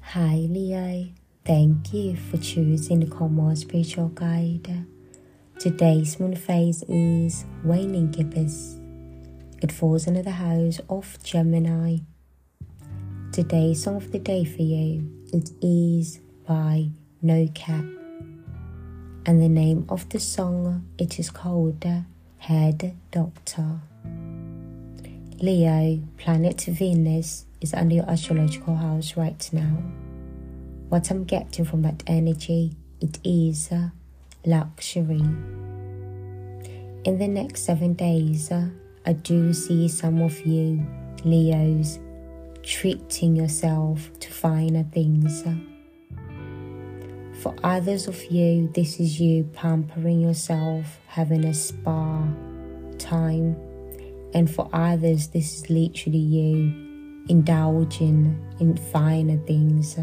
Hi Leo, thank you for choosing the Common Spiritual Guide. Today's moon phase is waning gibbous. It falls into the house of Gemini. Today's song of the day for you, it is by No Cap. And the name of the song, it is called Head Doctor. Leo, planet Venus is under your astrological house right now. What I'm getting from that energy, it is luxury. In the next 7 days, I do see some of you, Leos, treating yourself to finer things. For others of you, this is you pampering yourself, having a spa time. And for others, this is literally you indulging in finer things.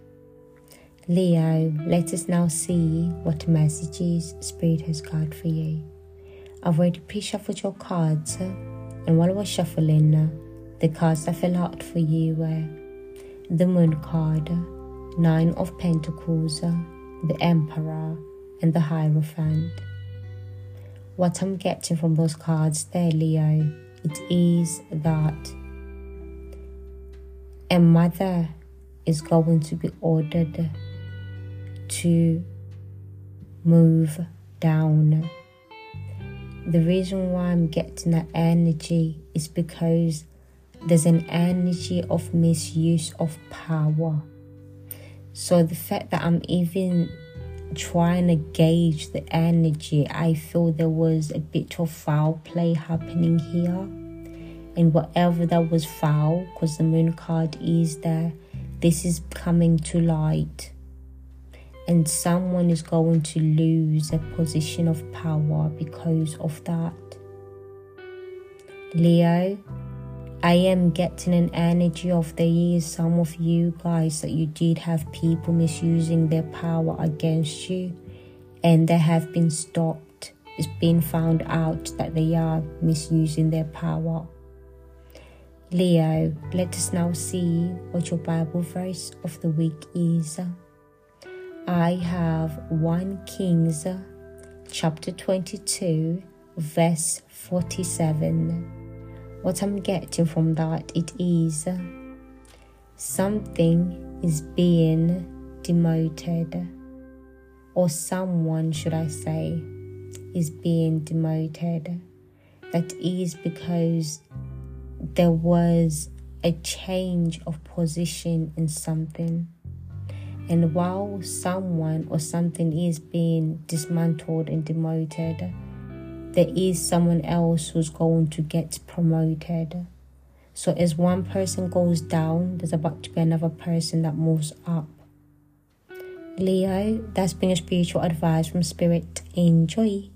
Leo, let us now see what messages Spirit has got for you. I've already pre-shuffled your cards, and while I was shuffling, the cards that fell out for you were the Moon card, 9 of Pentacles, the Emperor, and the Hierophant. What I'm getting from those cards there, Leo, it is that a mother is going to be ordered to move down. The reason why I'm getting that energy is because there's an energy of misuse of power. So the fact that I'm even trying to gauge the energy, I feel there was a bit of foul play happening here. And whatever that was foul, because the Moon card is there, this is coming to light. And someone is going to lose a position of power because of that. Leo, I am getting an energy of there is some of you guys that you did have people misusing their power against you, and they have been stopped. It's been found out that they are misusing their power. Leo, let us now see what your Bible verse of the week is. I have 1 Kings chapter 22 verse 47. What I'm getting from that, it is something is being demoted, or someone, should I say, is being demoted. That is because there was a change of position in something. And while someone or something is being dismantled and demoted, there is someone else who's going to get promoted. So as one person goes down, there's about to be another person that moves up. Leo, that's been your spiritual advice from Spirit. Enjoy.